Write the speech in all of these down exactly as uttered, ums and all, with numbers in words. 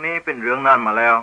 นี้เป็นเรื่องนานมาแล้ว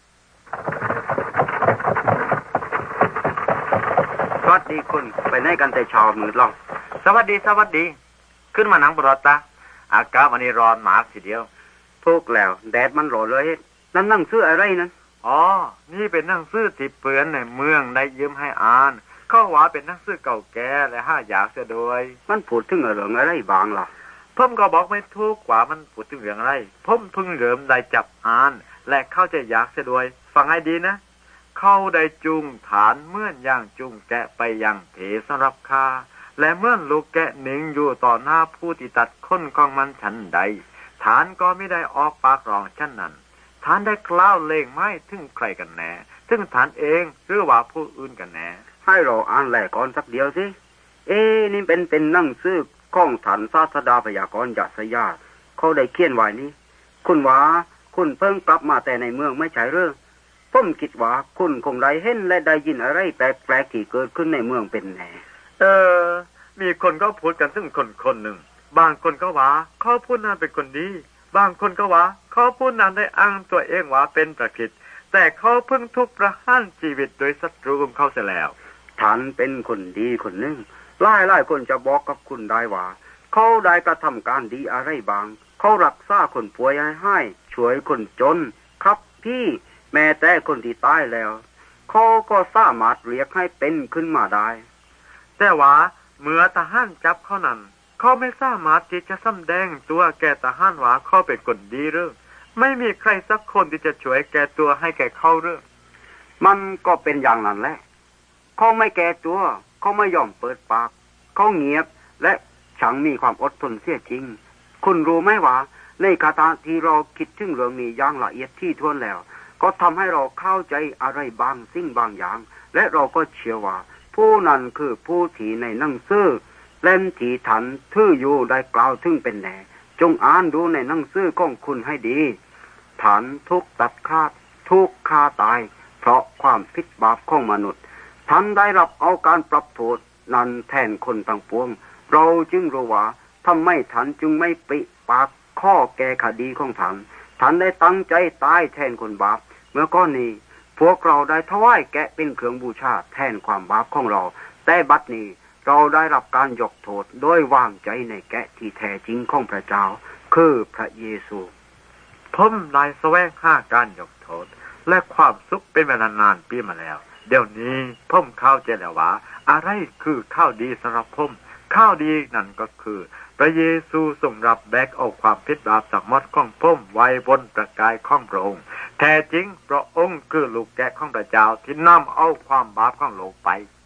สวัสดีคุณไปไหนกันแต่เช้ามืดล่องสวัสดีสวัสดีขึ้นมาหนังบรอดตาอากาศวันนี้ร้อนมากทีเดียวทุกแล้วแดดมันร้อนเลยนั่นนั่งซื้ออะไรนั้นอ๋อนี่เป็นหนังสือที่เปื้อนในเมืองได้ยืมให้อ่านเข้าว่าเป็นหนังสือเก่าแก่และห้าอยากเสียด้วยมันพูดถึงเรื่องอะไรบางล่ะผมก็บอกไม่ถูกว่ามันพูดถึงเรื่องอะไรผมเพิ่งเริ่มได้จับอ่านและเข้าใจอยากเสียด้วยฟังให้ดีนะเข้าได้จูงฐานเมื่อนย่างจูงแกะไปยังเถสำหรับคาและเมื่อนลูกแกะหนึ่งอยู่ต่อหน้าผู้ที่ตัดค้นของมันฉันใดฐานก็ไม่ได้ออกปากร้องฉันนั้นฐานได้กล่าวเล่งไม่ถึงใครกันแน่ถึงฐานเองหรือว่าผู้อื่นกันแน่ให้เราอ่านแหลกก่อนสักเดียวสิเอ๊นี่เป็นเป็นหนังสือข้องฐานศาสดาพยากรณ์ยัสยาเขาได้เขียนไว้นี้คุณว่าคุณเพิ่งกลับมาแต่ในเมืองไม่ใช่หรือผมคิดว่าคุณคงได้เห็นและได้ยินอะไรแปลกๆที่เกิดขึ้นในเมืองเป็นแน่เออมีคนก็พูดกันถึงคนคนหนึ่งบางคนก็ว่าเขาพูดนั้นเป็นคนดีบางคนก็ว่าเขาพูดนั้นได้อ้างตัวเองว่าเป็นประคิดแต่เขาเพิ่งทุกข์ประหารชีวิตโดยศัตรูของเขาเสียแล้วท่านเป็นคนดีคนหนึ่งหลายหลายคนจะบอกกับคุณได้ว่าเขาได้กระทำการดีอะไรบางเขารักษาคนป่วยให้ให้ช่วยคนจนครับพี่แม้แต่คนที่ตายแล้วเขาก็สามารถเรียกให้เป็นขึ้นมาได้แต่ว่าเมื่อทหารจับเขานั้นเขาไม่สามารถที่จะสำแดงตัวแก่ทหารว่าเขาเป็นคนดีหรือไม่มีใครสักคนที่จะช่วยแก่ตัวให้แก่เขาหรือมันก็เป็นอย่างนั้นแหละเขาไม่แก่ตัวเขาไม่ยอมเปิดปากเขาเงียบและฉันมีความอดทนเสียจริงคุณรู้ไหมว่าในขณะที่เราคิดถึงเรื่องนี้อย่างละเอียดที่ถ้วนแล้วก็ทำให้เราเข้าใจอะไรบางสิ่งบางอย่างและเราก็เชื่อว่าผู้นั้นคือผู้ที่ในหนังสือเล่มที่ท่านถืออยู่ได้กล่าวถึงเป็นแน่จงอ่านดูในหนังสือของคุณให้ดีท่านทุกตัดขาดทุกฆ่าตายเพราะความผิดบาปของมนุษย์ท่านได้รับเอาการปรับโทษนั้นแทนคนต่างปวงเราจึงรู้ว่าทำไมท่านจึงไม่ปิปากข้อแก้คดีของท่านท่านได้ตั้งใจตายแทนคนบาปเมื่อก่อนนี้พวกเราได้ถวายแกะเป็นเครื่องบูชาแทนความบาปของเราแต่บัดนี้เราได้รับการยกโทษโดยวางใจในแกะที่แท้จริงของพระเจ้าคือพระเยซูผมได้แสวงหาการยกโทษและความสุขเป็นเวลานานปีมาแล้วเดี๋ยวนี้ผมเข้าใจแล้วว่าอะไรคือข้าวดีสำหรับผมข้าวดีนั่นก็คือพระเยซูทรงรับแบกเอาความผิดบาปจากมดของผมไว้บนประกายของพระองค์แท้จริงพระองค์คือลูกแกะของพระเจ้าที่นำเอาความบาปของโลกไป